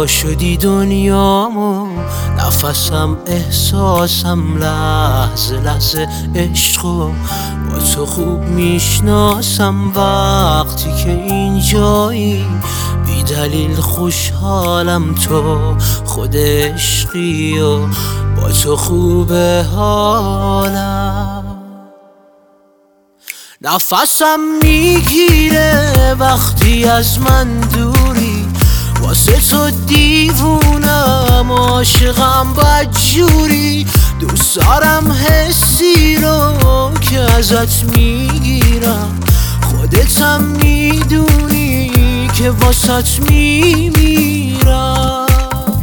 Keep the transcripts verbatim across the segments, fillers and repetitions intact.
تو شدی دنیامو، نفسم احساسم لحظه لحظه عشقو با تو خوب میشناسم. وقتی که اینجایی بی دلیل خوشحالم، تو خود عشقی و با تو خوبه حالم. نفسم میگیره وقتی از من دوری، واسه تو دیوونم عاشقم بدجوری. دوست دارم حسی رو که ازت میگیرم، خودتم میدونی که واسط میمیرم.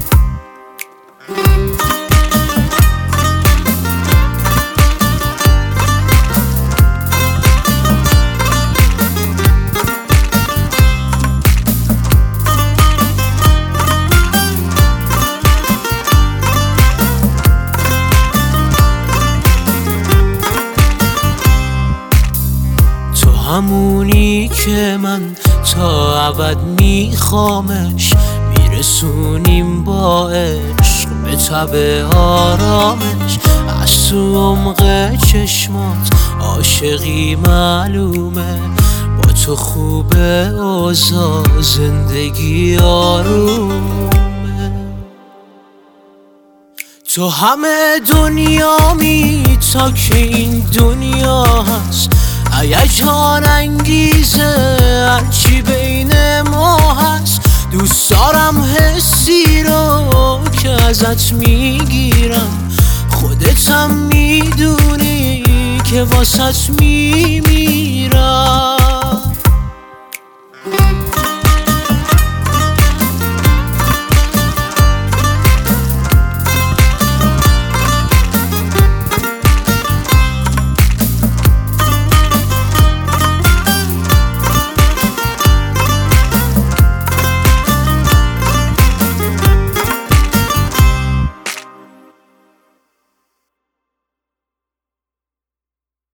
همونی که من تا ابد میخوامش، میرسونیم با عشق به تب آرامش. از تو عمق چشمات عاشقی معلومه، با تو خوبه اوضاع زندگی آرومه. تو همه دنیامی تا که این دنیا هست، هیجان انگیزه هرچی بین ما هست. دوست دارم حسی رو که ازت میگیرم، خودتم میدونی که واسط میمیرم.